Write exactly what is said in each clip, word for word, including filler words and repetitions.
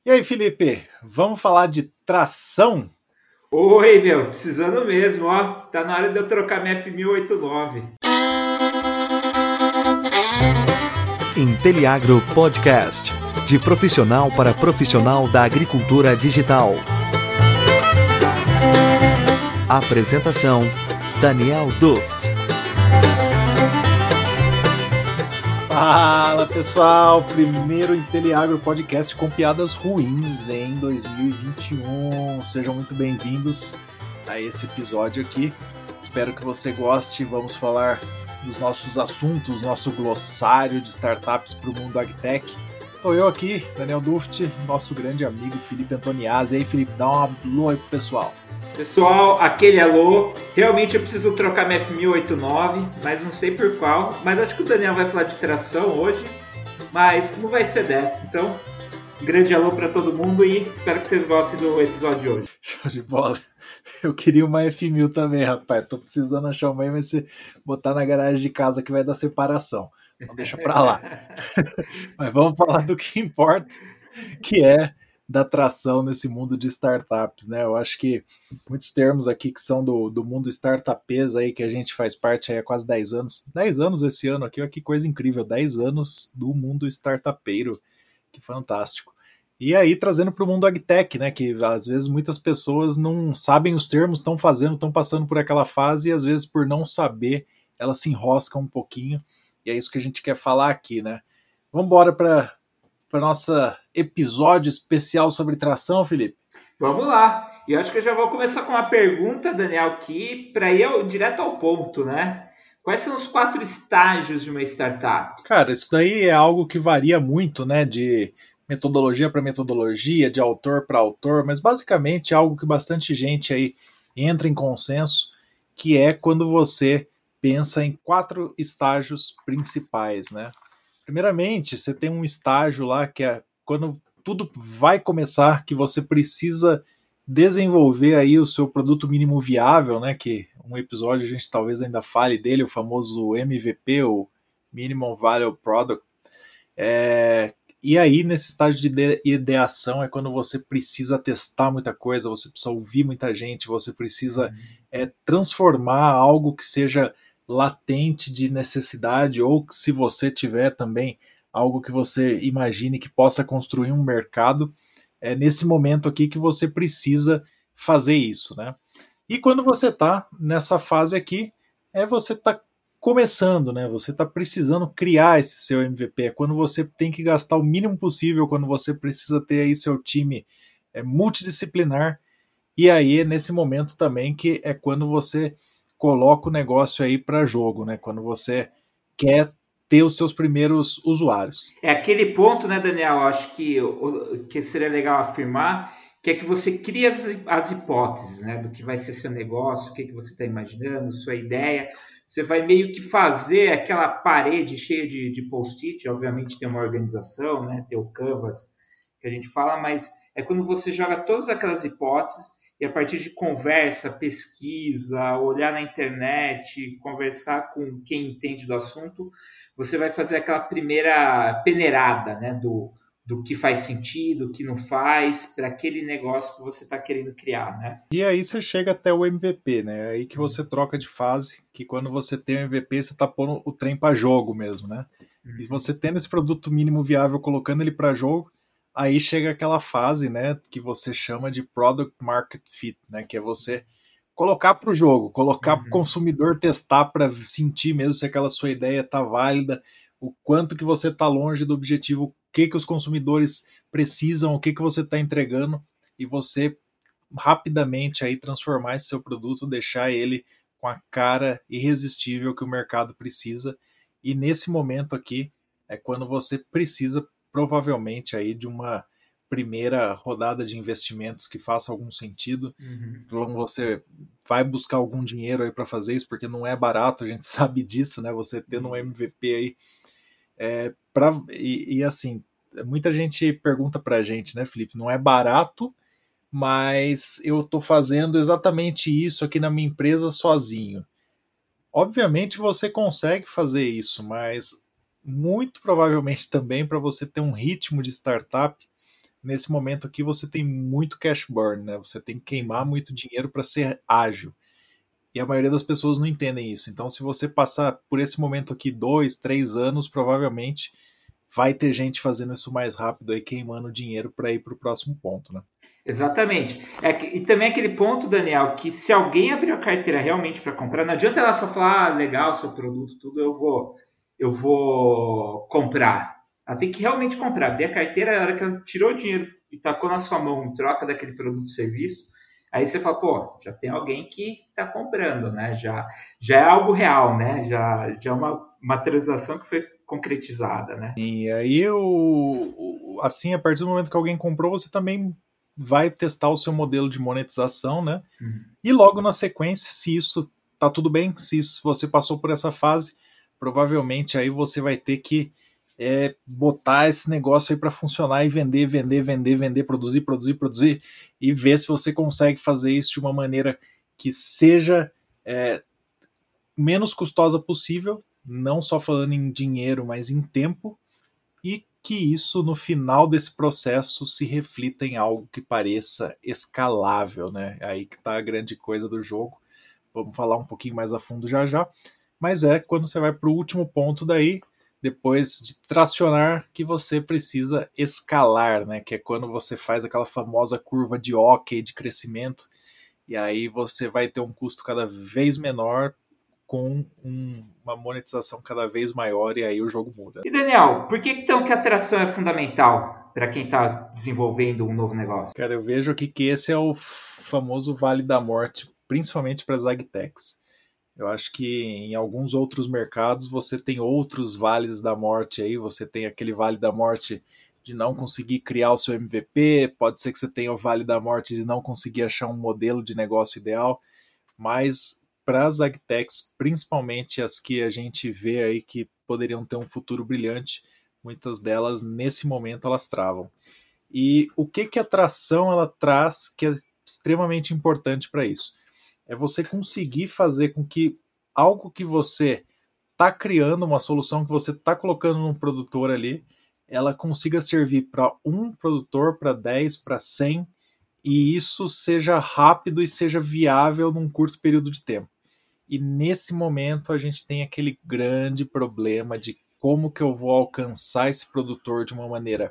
E aí, Felipe, vamos falar de tração? Oi, meu, precisando mesmo, ó. Tá na hora de eu trocar minha F mil e oitenta e nove. Inteliagro Podcast. De profissional para profissional da agricultura digital. Apresentação: Daniel Duft. Fala, pessoal! Primeiro Inteliagro Podcast com piadas ruins em dois mil e vinte e um. Sejam muito bem-vindos a esse episódio aqui. Espero que você goste. Vamos falar dos nossos assuntos, nosso glossário de startups para o mundo agtech. Estou eu aqui, Daniel Duft, nosso grande amigo Felipe Antoniazzi. E aí, Felipe, dá uma alô aí pro pessoal. Pessoal, aquele alô. Realmente eu preciso trocar minha F mil e oitenta e nove, mas não sei por qual. Mas acho que o Daniel vai falar de tração hoje, mas não vai ser dessa. Então, grande alô para todo mundo e espero que vocês gostem do episódio de hoje. Show de bola. Eu queria uma F mil também, rapaz. Tô precisando achar uma aí, mas se botar na garagem de casa que vai dar separação. Então deixa pra lá. Mas vamos falar do que importa, que é da tração nesse mundo de startups, né? Eu acho que muitos termos aqui que são do, do mundo startupês aí, que a gente faz parte aí há quase dez anos. dez anos esse ano aqui, olha que coisa incrível. dez anos do mundo startupeiro. Que fantástico. E aí trazendo para o mundo agtech, né? Que às vezes muitas pessoas não sabem os termos, estão fazendo, estão passando por aquela fase e às vezes por não saber, elas se enroscam um pouquinho. E é isso que a gente quer falar aqui, né? Vamos embora para para nossa episódio especial sobre tração, Felipe? Vamos lá. E eu acho que eu já vou começar com uma pergunta, Daniel, aqui, para ir ao, direto ao ponto, né? Quais são os quatro estágios de uma startup? Cara, isso daí é algo que varia muito, né? De metodologia para metodologia, de autor para autor, mas basicamente é algo que bastante gente aí entra em consenso, que é quando você pensa em quatro estágios principais, né? Primeiramente, você tem um estágio lá que é quando tudo vai começar, que você precisa desenvolver aí o seu produto mínimo viável, né? Que um episódio a gente talvez ainda fale dele, o famoso M V P, o Minimum Viable Product. É, e aí, nesse estágio de ideação, é quando você precisa testar muita coisa, você precisa ouvir muita gente, você precisa é, transformar algo que seja latente de necessidade, ou que, se você tiver também algo que você imagine que possa construir um mercado, é nesse momento aqui que você precisa fazer isso, né? E quando você está nessa fase aqui, é você está começando, né? Você está precisando criar esse seu M V P. É quando você tem que gastar o mínimo possível, quando você precisa ter aí seu time é, multidisciplinar. E aí é nesse momento também que é quando você coloca o negócio aí para jogo, né? Quando você quer ter os seus primeiros usuários. É aquele ponto, né, Daniel? Acho que, que seria legal afirmar que é que você cria as, as hipóteses, né, do que vai ser seu negócio, o que, que você está imaginando, sua ideia. Você vai meio que fazer aquela parede cheia de, de post-it, obviamente tem uma organização, né, tem o Canvas que a gente fala, mas é quando você joga todas aquelas hipóteses e a partir de conversa, pesquisa, olhar na internet, conversar com quem entende do assunto, você vai fazer aquela primeira peneirada, né, do, do que faz sentido, o que não faz, para aquele negócio que você está querendo criar, né? E aí você chega até o M V P, né? Aí que você troca de fase, que quando você tem o M V P, você está pondo o trem para jogo mesmo, né? Uhum. E você tendo esse produto mínimo viável, colocando ele para jogo, aí chega aquela fase, né, que você chama de Product Market Fit, né? Que é você colocar para o jogo, colocar uhum. para o consumidor testar para sentir mesmo se aquela sua ideia está válida, o quanto que você está longe do objetivo, o que, que os consumidores precisam, o que, que você está entregando, e você rapidamente aí transformar esse seu produto, deixar ele com a cara irresistível que o mercado precisa. E nesse momento aqui é quando você precisa provavelmente aí de uma primeira rodada de investimentos que faça algum sentido. Uhum. Então você vai buscar algum dinheiro aí para fazer isso, porque não é barato, a gente sabe disso, né? Você tendo um M V P aí é, pra, e, e assim, muita gente pergunta pra gente, né, Felipe, não é barato, mas eu estou fazendo exatamente isso aqui na minha empresa sozinho. Obviamente você consegue fazer isso, mas muito provavelmente também para você ter um ritmo de startup nesse momento aqui você tem muito cash burn, né? Você tem que queimar muito dinheiro para ser ágil. E a maioria das pessoas não entendem isso. Então, se você passar por esse momento aqui dois, três anos, provavelmente vai ter gente fazendo isso mais rápido aí, queimando dinheiro para ir para o próximo ponto, né? Exatamente. É, que- e também aquele ponto, Daniel, que se alguém abrir a carteira realmente para comprar, não adianta ela só falar, ah, legal, seu produto, tudo, eu vou, eu vou comprar. Ela tem que realmente comprar. Abrir a carteira, a hora que ela tirou o dinheiro e tacou na sua mão em troca daquele produto ou serviço, aí você fala, pô, já tem alguém que está comprando, né? Já, já é algo real, né? Já, já é uma, uma transação que foi concretizada, né? E aí, o, o- assim, a partir do momento que alguém comprou, você também vai testar o seu modelo de monetização, né? Uhum. E logo na sequência, se isso tá tudo bem, se, isso, se você passou por essa fase, provavelmente aí você vai ter que é, botar esse negócio aí para funcionar e vender, vender, vender, vender, produzir, produzir, produzir e ver se você consegue fazer isso de uma maneira que seja é, menos custosa possível, não só falando em dinheiro, mas em tempo, e que isso no final desse processo se reflita em algo que pareça escalável, né? É aí que está a grande coisa do jogo. Vamos falar um pouquinho mais a fundo já já, mas é quando você vai para o último ponto daí, depois de tracionar, que você precisa escalar, né? Que é quando você faz aquela famosa curva de Ockey de crescimento, e aí você vai ter um custo cada vez menor com um, uma monetização cada vez maior, e aí o jogo muda. E Daniel, por que então que a atração é fundamental para quem está desenvolvendo um novo negócio? Cara, eu vejo aqui que esse é o famoso Vale da Morte, principalmente para as agtechs. Eu acho que em alguns outros mercados você tem outros vales da morte aí, você tem aquele Vale da Morte de não conseguir criar o seu M V P, pode ser que você tenha o Vale da Morte de não conseguir achar um modelo de negócio ideal, mas para as agtechs, principalmente as que a gente vê aí que poderiam ter um futuro brilhante, muitas delas nesse momento elas travam. E o que que a atração ela traz que é extremamente importante para isso? É você conseguir fazer com que algo que você está criando, uma solução que você está colocando num produtor ali, ela consiga servir para um produtor, para dez, para cem, e isso seja rápido e seja viável num curto período de tempo. E nesse momento a gente tem aquele grande problema de como que eu vou alcançar esse produtor de uma maneira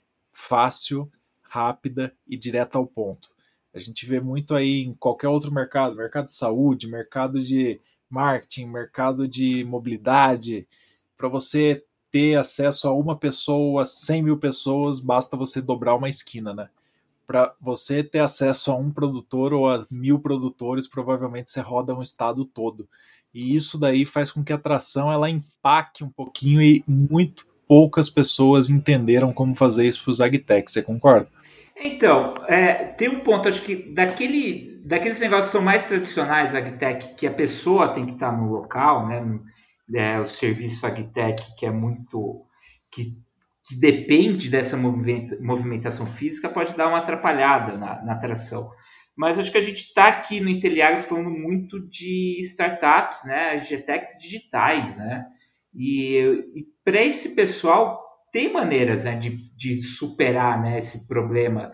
fácil, rápida e direta ao ponto. A gente vê muito aí em qualquer outro mercado, mercado de saúde, mercado de marketing, mercado de mobilidade. Para você ter acesso a uma pessoa, a cem mil pessoas, basta você dobrar uma esquina, né? Para você ter acesso a um produtor ou a mil produtores, provavelmente você roda um estado todo. E isso daí faz com que a atração ela empaque um pouquinho e muito poucas pessoas entenderam como fazer isso para os agtechs. Você concorda? Então, é, tem um ponto, acho que daquele, daqueles negócios que são mais tradicionais, agtech, que a pessoa tem que estar no local, né? No, é, o serviço agtech, que é muito. que, que depende dessa movimenta, movimentação física, pode dar uma atrapalhada na, na atração. Mas acho que a gente está aqui no Inteliagro falando muito de startups, né? Gtechs digitais, né? E, e para esse pessoal tem maneiras, né, de, de superar, né, esse problema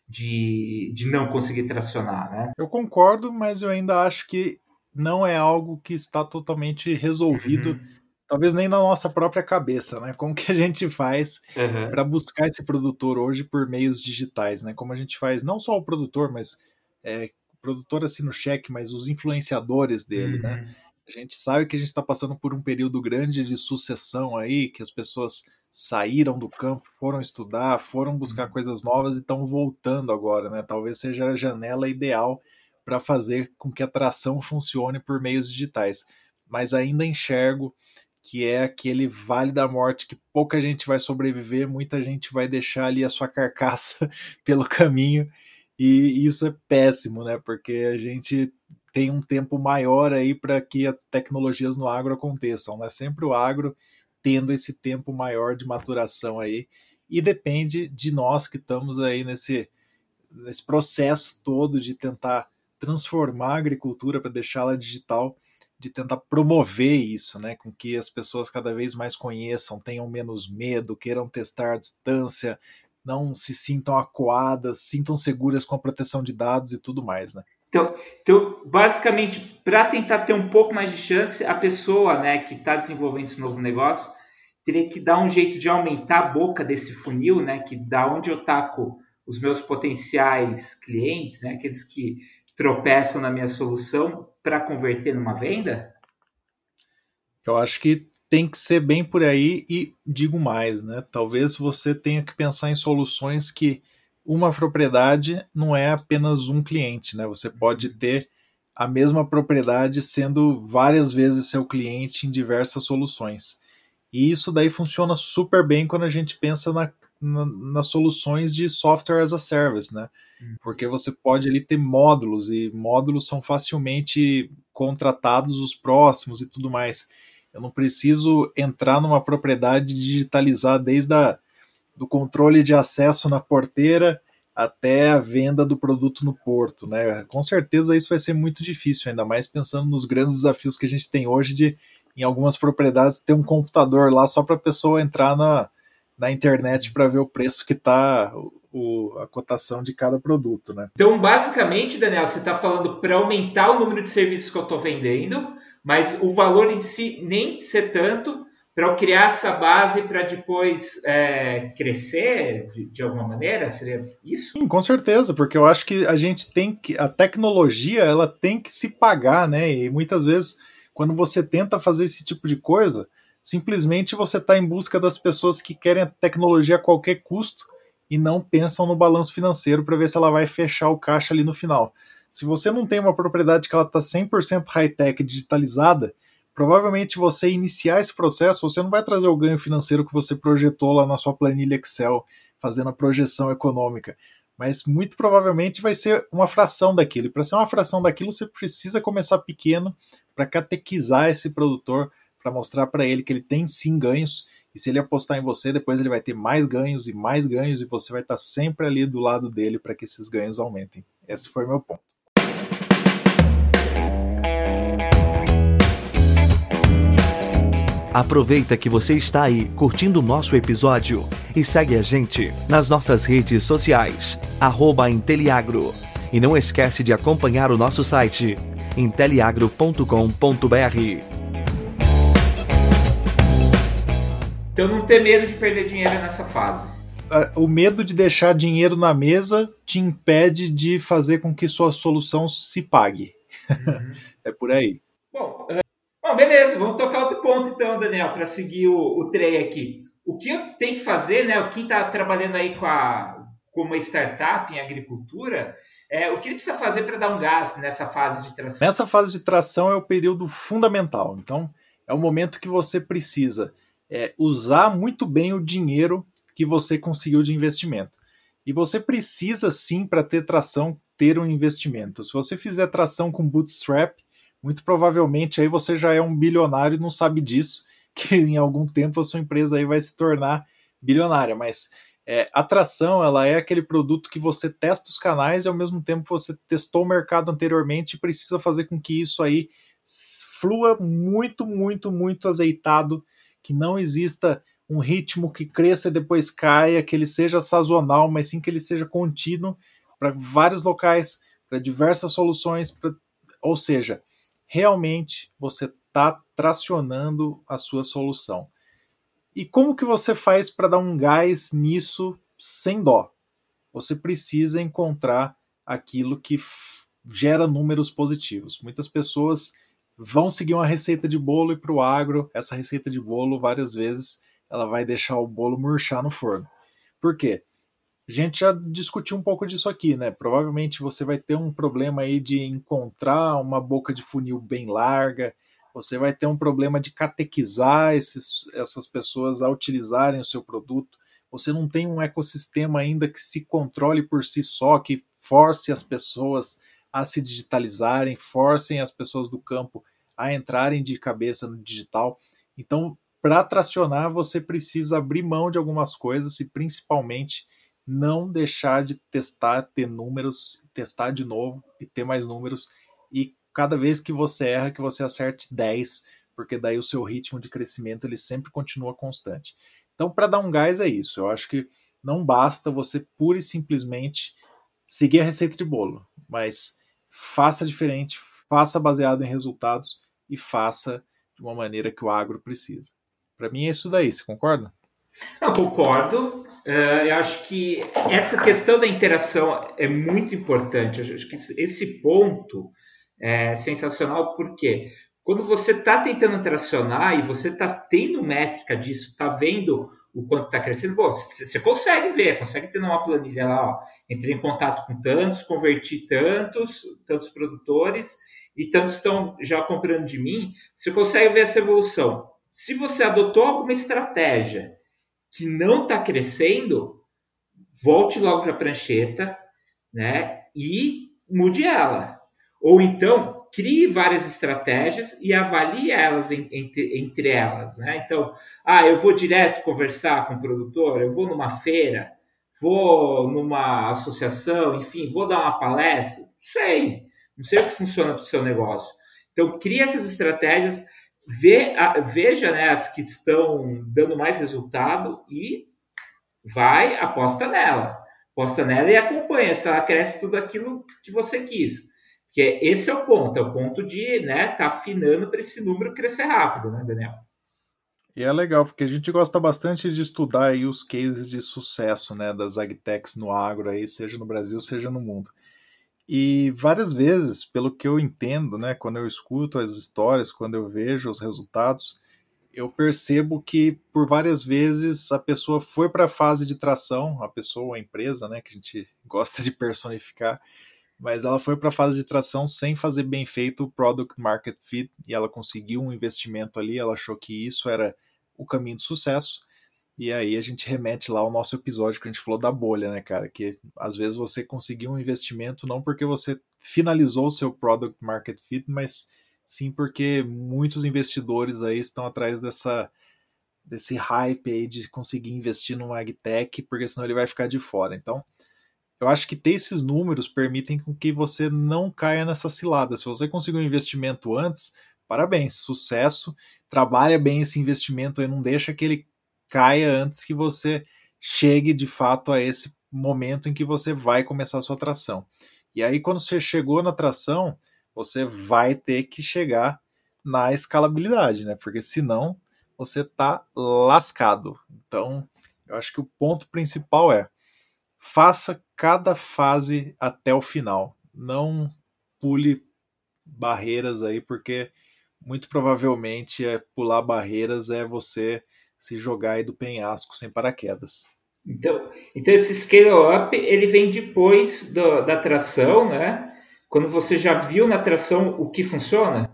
de, de não conseguir tracionar, né? Eu concordo, mas eu ainda acho que não é algo que está totalmente resolvido, Uhum. talvez nem na nossa própria cabeça, né? Como que a gente faz Uhum. para buscar esse produtor hoje por meios digitais, né? Como a gente faz não só o produtor, mas é, o produtor assina o cheque, mas os influenciadores dele, né? Uhum. A gente sabe que a gente está passando por um período grande de sucessão aí, que as pessoas saíram do campo, foram estudar, foram buscar coisas novas e estão voltando agora, né? Talvez seja a janela ideal para fazer com que a atração funcione por meios digitais. Mas ainda enxergo que é aquele vale da morte que pouca gente vai sobreviver, muita gente vai deixar ali a sua carcaça pelo caminho, e isso é péssimo, né? Porque a gente tem um tempo maior aí para que as tecnologias no agro aconteçam, né? Sempre o agro tendo esse tempo maior de maturação aí, e depende de nós que estamos aí nesse, nesse processo todo de tentar transformar a agricultura para deixá-la digital, de tentar promover isso, né, com que as pessoas cada vez mais conheçam, tenham menos medo, queiram testar à distância, não se sintam acuadas, sintam seguras com a proteção de dados e tudo mais, né? Então, então basicamente, para tentar ter um pouco mais de chance, a pessoa, né, que está desenvolvendo esse novo negócio teria que dar um jeito de aumentar a boca desse funil, né, que da onde eu taco os meus potenciais clientes, né, aqueles que tropeçam na minha solução, para converter numa venda? Eu acho que tem que ser bem por aí e digo mais, né? Talvez você tenha que pensar em soluções que uma propriedade não é apenas um cliente, né? Você pode ter a mesma propriedade sendo várias vezes seu cliente em diversas soluções. E isso daí funciona super bem quando a gente pensa na, na, nas soluções de software as a service, né? Porque você pode ali ter módulos, e módulos são facilmente contratados os próximos e tudo mais. Eu não preciso entrar numa propriedade e digitalizar desde a, do controle de acesso na porteira até a venda do produto no porto, né? Com certeza isso vai ser muito difícil, ainda mais pensando nos grandes desafios que a gente tem hoje de, em algumas propriedades, ter um computador lá só para a pessoa entrar na, na internet para ver o preço que está a cotação de cada produto, né? Então, basicamente, Daniel, você está falando para aumentar o número de serviços que eu estou vendendo, mas o valor em si nem ser tanto, para eu criar essa base para depois é, crescer de, de alguma maneira? Seria isso? Sim, com certeza, porque eu acho que a gente tem que, a tecnologia ela tem que se pagar, né? E muitas vezes, quando você tenta fazer esse tipo de coisa, simplesmente você está em busca das pessoas que querem a tecnologia a qualquer custo e não pensam no balanço financeiro para ver se ela vai fechar o caixa ali no final. Se você não tem uma propriedade que ela está cem por cento high-tech digitalizada, provavelmente você iniciar esse processo, você não vai trazer o ganho financeiro que você projetou lá na sua planilha Excel, fazendo a projeção econômica, mas muito provavelmente vai ser uma fração daquilo. E para ser uma fração daquilo, você precisa começar pequeno para catequizar esse produtor, para mostrar para ele que ele tem sim ganhos, e se ele apostar em você, depois ele vai ter mais ganhos e mais ganhos, e você vai estar sempre ali do lado dele para que esses ganhos aumentem. Esse foi o meu ponto. Aproveita que você está aí curtindo o nosso episódio e segue a gente nas nossas redes sociais, arroba Inteliagro. E não esquece de acompanhar o nosso site, inteliagro ponto com ponto b r. Então não ter medo de perder dinheiro nessa fase. O medo de deixar dinheiro na mesa te impede de fazer com que sua solução se pague. Uhum. É por aí. Bom, uh, bom, beleza, vamos tocar outro ponto então, Daniel, para seguir o, o trem aqui. O que eu tenho que fazer, né? Quem está trabalhando aí com, a, com uma startup em agricultura, é, o que ele precisa fazer para dar um gás nessa fase de tração? Nessa fase de tração é o período fundamental. Então, é o momento que você precisa é, usar muito bem o dinheiro que você conseguiu de investimento. E você precisa sim, para ter tração, ter um investimento. Se você fizer tração com bootstrap, muito provavelmente aí você já é um bilionário e não sabe disso, que em algum tempo a sua empresa aí vai se tornar bilionária. Mas é, a tração, ela é aquele produto que você testa os canais e ao mesmo tempo você testou o mercado anteriormente e precisa fazer com que isso aí flua muito, muito, muito azeitado, que não exista um ritmo que cresça e depois caia, que ele seja sazonal, mas sim que ele seja contínuo para vários locais, para diversas soluções, pra... ou seja, realmente você está tracionando a sua solução. E como que você faz para dar um gás nisso sem dó? Você precisa encontrar aquilo que f... gera números positivos. Muitas pessoas vão seguir uma receita de bolo e para o agro, essa receita de bolo, várias vezes, ela vai deixar o bolo murchar no forno. Por quê? A gente já discutiu um pouco disso aqui, né? Provavelmente você vai ter um problema aí de encontrar uma boca de funil bem larga, você vai ter um problema de catequizar esses, essas pessoas a utilizarem o seu produto, você não tem um ecossistema ainda que se controle por si só, que force as pessoas a se digitalizarem, forcem as pessoas do campo a entrarem de cabeça no digital. Então, para tracionar, você precisa abrir mão de algumas coisas e principalmente não deixar de testar, ter números, testar de novo e ter mais números. E cada vez que você erra, que você acerte dez, porque daí o seu ritmo de crescimento ele sempre continua constante. Então, para dar um gás é isso. Eu acho que não basta você pura e simplesmente seguir a receita de bolo, mas faça diferente, faça baseado em resultados e faça de uma maneira que o agro precisa. Para mim é isso daí, você concorda? Eu concordo. Uh, eu acho que essa questão da interação é muito importante. Eu acho que esse ponto é sensacional, porque quando você está tentando interacionar e você está tendo métrica disso, está vendo o quanto está crescendo, bom, você consegue ver, consegue ter uma planilha lá, ó, entrei em contato com tantos, converti tantos, tantos produtores e tantos estão já comprando de mim, você consegue ver essa evolução. Se você adotou alguma estratégia que não está crescendo, volte logo para a prancheta, né, e mude ela. Ou então, crie várias estratégias e avalie elas em, entre, entre elas. Né? Então, ah, eu vou direto conversar com o produtor, eu vou numa feira, vou numa associação, enfim, vou dar uma palestra, não sei. Não sei o que funciona para o seu negócio. Então, crie essas estratégias, Vê, veja, né, as que estão dando mais resultado e vai, aposta nela. Aposta nela e acompanha se ela cresce tudo aquilo que você quis. Porque esse é o ponto, é o ponto de né, tá afinando para esse número crescer rápido, né, Daniel? E é legal, porque a gente gosta bastante de estudar aí os cases de sucesso, né, das agtechs no agro, aí, seja no Brasil, seja no mundo. E várias vezes, pelo que eu entendo, né, quando eu escuto as histórias, quando eu vejo os resultados, eu percebo que por várias vezes a pessoa foi para a fase de tração, a pessoa ou a empresa, né, que a gente gosta de personificar, mas ela foi para a fase de tração sem fazer bem feito o Product Market Fit, e ela conseguiu um investimento ali, ela achou que isso era o caminho de sucesso. E aí a gente remete lá ao nosso episódio que a gente falou da bolha, né, cara? Que às vezes você conseguiu um investimento não porque você finalizou o seu product market fit, mas sim porque muitos investidores aí estão atrás dessa, desse hype aí de conseguir investir numa agtech, porque senão ele vai ficar de fora. Então, eu acho que ter esses números permitem com que você não caia nessa cilada. Se você conseguiu um investimento antes, parabéns, sucesso, trabalha bem esse investimento aí, não deixa que ele caia antes que você chegue de fato a esse momento em que você vai começar a sua tração. E aí, quando você chegou na tração, você vai ter que chegar na escalabilidade, né? Porque senão você está lascado. Então, eu acho que o ponto principal é faça cada fase até o final. Não pule barreiras aí, porque muito provavelmente é pular barreiras é você se jogar aí do penhasco sem paraquedas. Então, então esse scale up ele vem depois do, da tração, né? Quando você já viu na tração o que funciona?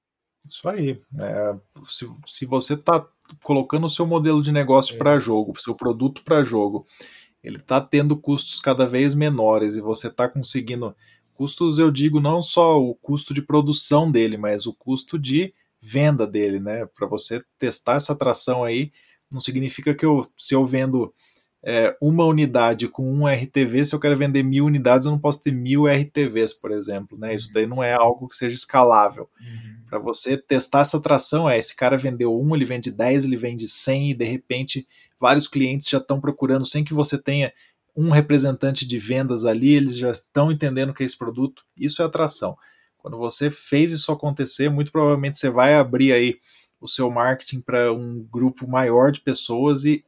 Isso aí. É, se, se você está colocando o seu modelo de negócio é. para jogo, o seu produto para jogo, ele está tendo custos cada vez menores e você está conseguindo custos, eu digo, não só o custo de produção dele, mas o custo de venda dele, né? Para você testar essa tração aí, não significa que eu, se eu vendo é, uma unidade com um R T V, se eu quero vender mil unidades, eu não posso ter mil R T Vs, por exemplo, né? Isso daí não é algo que seja escalável. Uhum. Para você testar essa tração, é, esse cara vendeu um, ele vende dez, ele vende cem, e de repente vários clientes já estão procurando, sem que você tenha um representante de vendas ali, eles já estão entendendo o que é esse produto. Isso é atração. Quando você fez isso acontecer, muito provavelmente você vai abrir aí o seu marketing para um grupo maior de pessoas e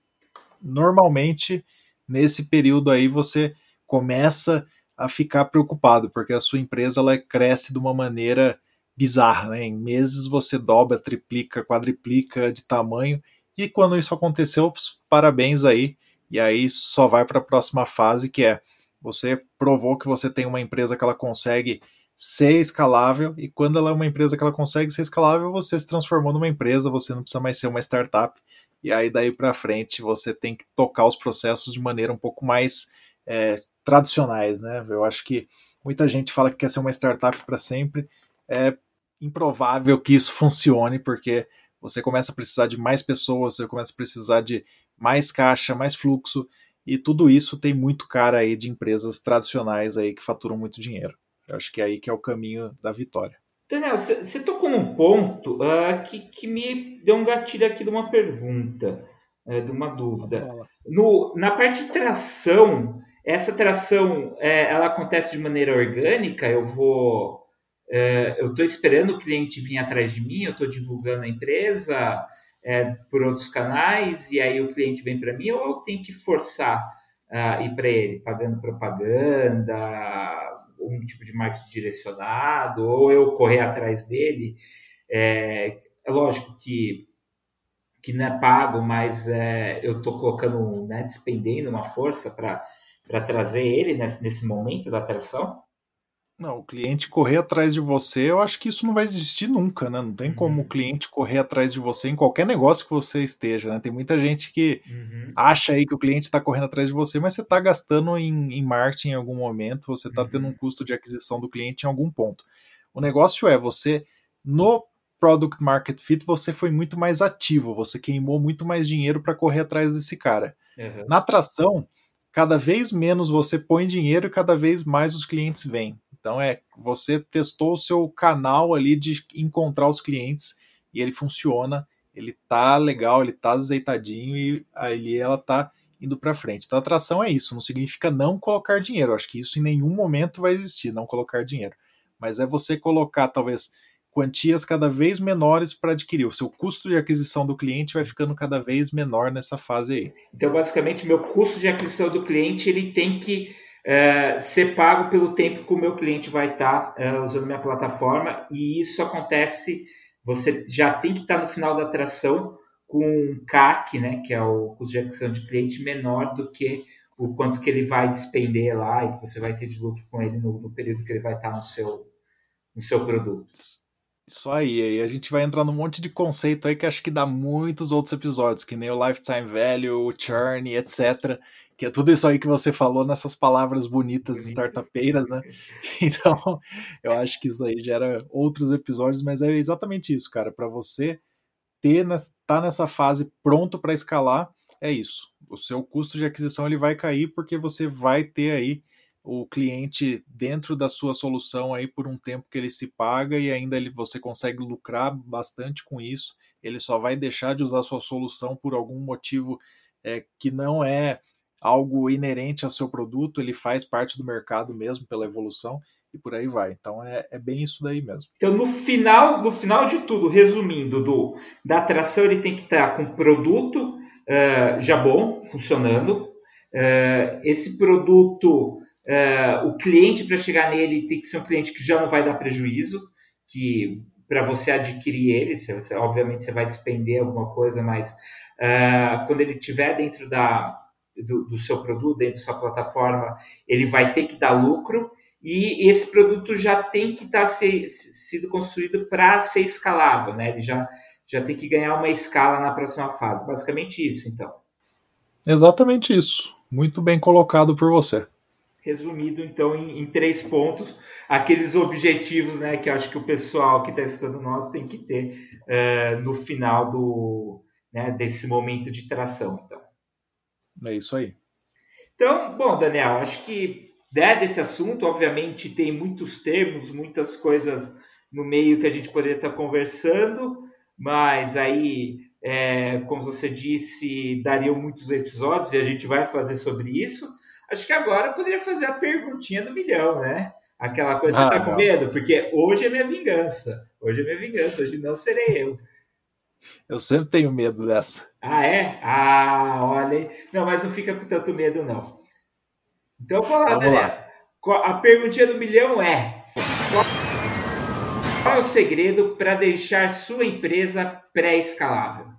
normalmente nesse período aí você começa a ficar preocupado, porque a sua empresa ela cresce de uma maneira bizarra, né? Em meses você dobra, triplica, quadriplica de tamanho, e quando isso aconteceu, parabéns aí, e aí só vai para a próxima fase, que é você provou que você tem uma empresa que ela consegue ser escalável, e quando ela é uma empresa que ela consegue ser escalável, você se transformou numa empresa, você não precisa mais ser uma startup, e aí daí para frente você tem que tocar os processos de maneira um pouco mais é, tradicionais, né? Eu acho que muita gente fala que quer ser uma startup para sempre, é improvável que isso funcione, porque você começa a precisar de mais pessoas, você começa a precisar de mais caixa, mais fluxo, e tudo isso tem muito cara aí de empresas tradicionais aí que faturam muito dinheiro. Eu acho que é aí que é o caminho da vitória. Daniel, você tocou num ponto uh, que, que me deu um gatilho aqui de uma pergunta, uh, de uma dúvida. No, na parte de tração, essa tração é, ela acontece de maneira orgânica. Eu vou, é, eu estou esperando o cliente vir atrás de mim, eu estou divulgando a empresa é, por outros canais, e aí o cliente vem para mim, ou eu tenho que forçar uh, ir para ele, pagando propaganda, um tipo de marketing direcionado, ou eu correr atrás dele. É, é lógico que que não é pago, mas é, eu estou colocando, né, despendendo uma força para trazer ele nesse, nesse momento da atração? Não, o cliente correr atrás de você, eu acho que isso não vai existir nunca, né? Não tem uhum. como o cliente correr atrás de você em qualquer negócio que você esteja, né? Tem muita gente que uhum. acha aí que o cliente está correndo atrás de você, mas você está gastando em, em marketing em algum momento, você está uhum. tendo um custo de aquisição do cliente em algum ponto. O negócio é, você, no Product Market Fit, você foi muito mais ativo, você queimou muito mais dinheiro para correr atrás desse cara. Uhum. Na atração, cada vez menos você põe dinheiro e cada vez mais os clientes vêm. Então é, você testou o seu canal ali de encontrar os clientes e ele funciona, ele tá legal, ele tá azeitadinho e ali ela tá indo para frente. Então a atração é isso, não significa não colocar dinheiro. Eu acho que isso em nenhum momento vai existir, não colocar dinheiro. Mas é você colocar talvez quantias cada vez menores para adquirir. O seu custo de aquisição do cliente vai ficando cada vez menor nessa fase aí. Então, basicamente, meu custo de aquisição do cliente ele tem que é, ser pago pelo tempo que o meu cliente vai estar é, usando minha plataforma, e isso acontece, você já tem que estar no final da atração com um C A C, né, que é o custo de aquisição de cliente, menor do que o quanto que ele vai despender lá e que você vai ter de lucro com ele no, no período que ele vai estar no seu, no seu produto. Isso aí, aí a gente vai entrar num monte de conceito aí que acho que dá muitos outros episódios, que nem o Lifetime Value, o Churn, etcétera. Que é tudo isso aí que você falou nessas palavras bonitas de startupeiras, né? Então, eu acho que isso aí gera outros episódios, mas é exatamente isso, cara. Para você ter, tá nessa fase pronto para escalar, é isso. O seu custo de aquisição ele vai cair porque você vai ter aí o cliente dentro da sua solução aí por um tempo que ele se paga e ainda ele, você consegue lucrar bastante com isso. Ele só vai deixar de usar a sua solução por algum motivo é, que não é algo inerente ao seu produto, ele faz parte do mercado mesmo pela evolução e por aí vai. Então é, é bem isso daí mesmo. Então no final, no final de tudo, resumindo, do, da atração ele tem que estar com produto uh, já bom, funcionando. Uh, esse produto Uh, o cliente, para chegar nele, tem que ser um cliente que já não vai dar prejuízo, que para você adquirir ele, você, obviamente você vai despender alguma coisa, mas uh, quando ele estiver dentro da, do, do seu produto, dentro da sua plataforma, ele vai ter que dar lucro, e esse produto já tem que estar tá se, sido construído para ser escalável, né? Ele já, já tem que ganhar uma escala na próxima fase. Basicamente isso, então. Exatamente isso. Muito bem colocado por você. Resumido, então, em, em três pontos, aqueles objetivos, né, que eu acho que o pessoal que está estudando nós tem que ter uh, no final do, né, desse momento de tração. Então. É isso aí. Então, bom, Daniel, acho que né, desse assunto, obviamente, tem muitos termos, muitas coisas no meio que a gente poderia estar conversando, mas aí, é, como você disse, dariam muitos episódios e a gente vai fazer sobre isso. Acho que agora eu poderia fazer a perguntinha do milhão, né? Aquela coisa que ah, tá com medo, porque hoje é minha vingança. Hoje é minha vingança, hoje não serei eu. Eu sempre tenho medo dessa. Ah, é? Ah, olha aí. Não, mas não fica com tanto medo, não. Então, vamos lá, Daniel. A perguntinha do milhão é: qual é o segredo para deixar sua empresa pré-escalável?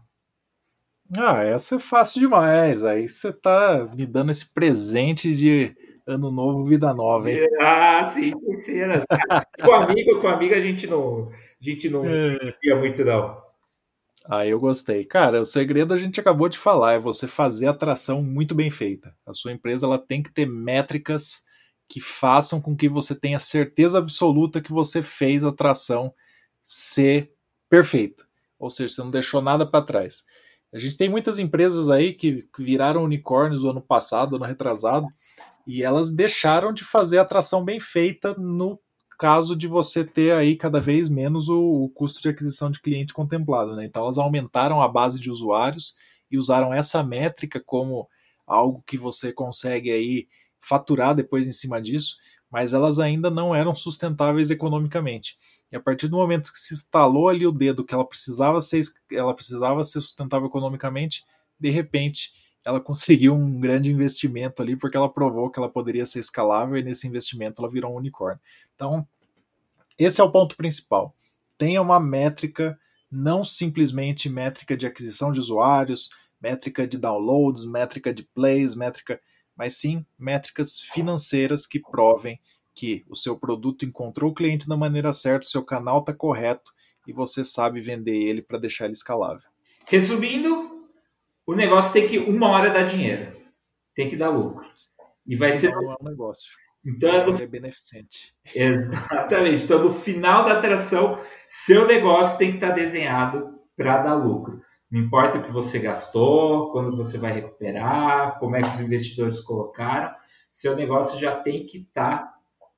Ah, essa é fácil demais. Aí você tá me dando esse presente de ano novo, vida nova, hein? Ah, sim, sim. Com amigo, com amigo a gente não, a gente não é. ia muito, não. Ah, eu gostei. Cara, o segredo a gente acabou de falar, é você fazer a atração muito bem feita. A sua empresa ela tem que ter métricas que façam com que você tenha certeza absoluta que você fez a atração ser perfeita. Ou seja, você não deixou nada para trás. A gente tem muitas empresas aí que viraram unicórnios no ano passado, ano retrasado, e elas deixaram de fazer a atração bem feita no caso de você ter aí cada vez menos o, o custo de aquisição de cliente contemplado, né? Então elas aumentaram a base de usuários e usaram essa métrica como algo que você consegue aí faturar depois em cima disso, mas elas ainda não eram sustentáveis economicamente. E a partir do momento que se instalou ali o dedo que ela precisava ser, ela precisava ser sustentável economicamente, de repente ela conseguiu um grande investimento ali, porque ela provou que ela poderia ser escalável, e nesse investimento ela virou um unicórnio. Então, esse é o ponto principal. Tenha uma métrica, não simplesmente métrica de aquisição de usuários, métrica de downloads, métrica de plays, métrica, mas sim métricas financeiras que provem que o seu produto encontrou o cliente da maneira certa, o seu canal está correto e você sabe vender ele para deixar ele escalável. Resumindo, o negócio tem que uma hora dar dinheiro, tem que dar lucro. E vai Senão ser não é um negócio. Então, Senão ele é beneficente. Exatamente. Então, no final da atração, seu negócio tem que estar desenhado para dar lucro. Não importa o que você gastou, quando você vai recuperar, como é que os investidores colocaram, seu negócio já tem que estar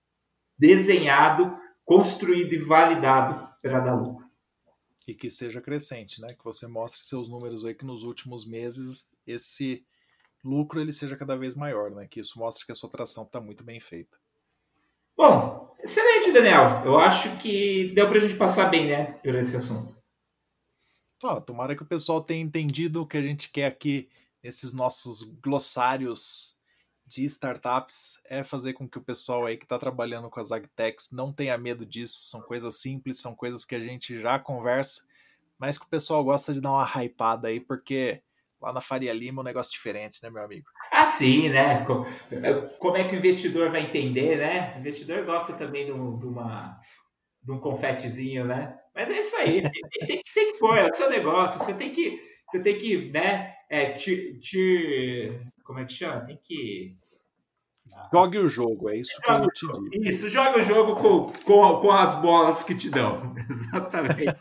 desenhado, construído e validado para dar lucro. E que seja crescente, né? Que você mostre seus números aí que nos últimos meses esse lucro ele seja cada vez maior, né? Que isso mostra que a sua atração está muito bem feita. Bom, excelente, Daniel. Eu acho que deu para a gente passar bem, né, por esse assunto. Tá, tomara que o pessoal tenha entendido o que a gente quer aqui nesses nossos glossários de startups, é fazer com que o pessoal aí que está trabalhando com as agtechs não tenha medo disso. São coisas simples, são coisas que a gente já conversa, mas que o pessoal gosta de dar uma hypada aí, porque lá na Faria Lima é um negócio diferente, né, meu amigo? Ah, sim, né? Como é que o investidor vai entender, né? O investidor gosta também de, um, de, uma, de um confetezinho, né? Mas é isso aí, tem, tem, tem que pôr, é o seu negócio, você tem que, você tem que, né, é, te, te, como é que chama? Tem que... Jogue o jogo, é isso que eu te digo. Isso, joga o jogo com, com, com as bolas que te dão. Exatamente.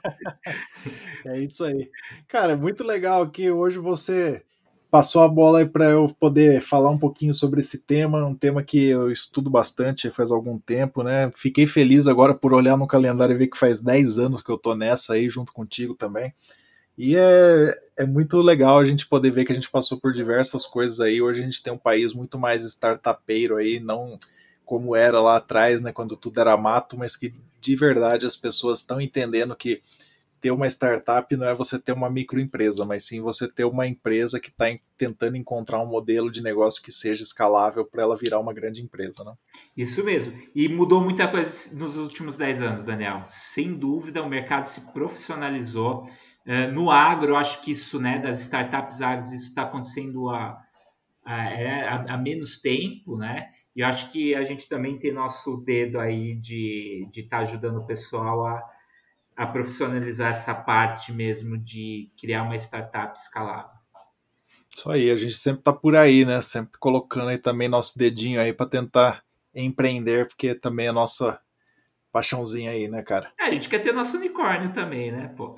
É isso aí. Cara, muito legal que hoje você passou a bola aí para eu poder falar um pouquinho sobre esse tema, um tema que eu estudo bastante faz algum tempo, né? Fiquei feliz agora por olhar no calendário e ver que faz dez anos que eu tô nessa aí, junto contigo também. E é, é muito legal a gente poder ver que a gente passou por diversas coisas aí. Hoje a gente tem um país muito mais startupeiro aí, não como era lá atrás, né, quando tudo era mato, mas que de verdade as pessoas estão entendendo que ter uma startup não é você ter uma microempresa, mas sim você ter uma empresa que está tentando encontrar um modelo de negócio que seja escalável para ela virar uma grande empresa, né? Isso mesmo. E mudou muita coisa nos últimos dez anos, Daniel. Sem dúvida, o mercado se profissionalizou. Uh, no agro, eu acho que isso, né, das startups agros, isso está acontecendo há, há, há menos tempo, né? E eu acho que a gente também tem nosso dedo aí de estar de tá ajudando o pessoal a a profissionalizar essa parte mesmo de criar uma startup escalável. Isso aí, a gente sempre tá por aí, né? Sempre colocando aí também nosso dedinho aí para tentar empreender, porque também é a nossa paixãozinha aí, né, cara? É, a gente quer ter nosso unicórnio também, né, pô?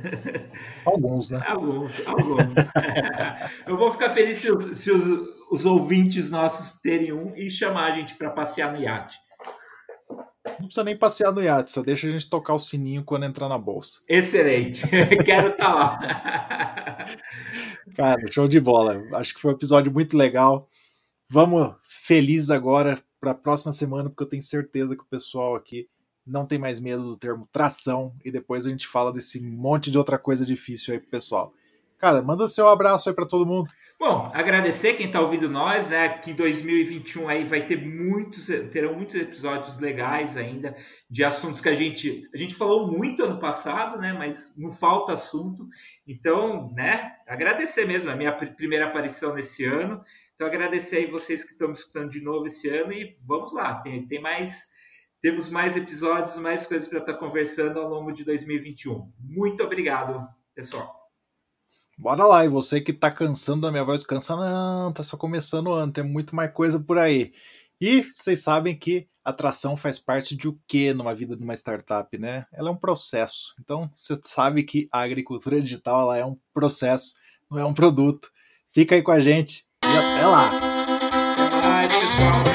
Alguns, né? Alguns, alguns. Eu vou ficar feliz se, os, se os, os ouvintes nossos terem um e chamar a gente para passear no iate. Não precisa nem passear no iate, só deixa a gente tocar o sininho quando entrar na bolsa. Excelente, quero estar lá. Cara, show de bola. Acho que foi um episódio muito legal. Vamos felizes agora para a próxima semana, porque eu tenho certeza que o pessoal aqui não tem mais medo do termo tração, e depois a gente fala desse monte de outra coisa difícil aí pro pessoal. Cara, manda seu abraço aí para todo mundo. Bom, agradecer quem está ouvindo nós, né? Que em dois mil e vinte e um aí vai ter muitos, terão muitos episódios legais ainda de assuntos que a gente, a gente falou muito ano passado, né? Mas não falta assunto. Então, né? Agradecer mesmo, a minha primeira aparição nesse ano. Então, agradecer aí vocês que estão me escutando de novo esse ano e vamos lá, tem, tem mais, temos mais episódios, mais coisas para estar conversando ao longo de dois mil e vinte e um. Muito obrigado, pessoal. Bora lá, e você que tá cansando da minha voz, cansa não, tá só começando o ano, tem muito mais coisa por aí. E vocês sabem que atração faz parte de o quê numa vida de uma startup, né? Ela é um processo. Então, você sabe que a agricultura digital ela é um processo, não é um produto. Fica aí com a gente e até lá! Até mais, pessoal!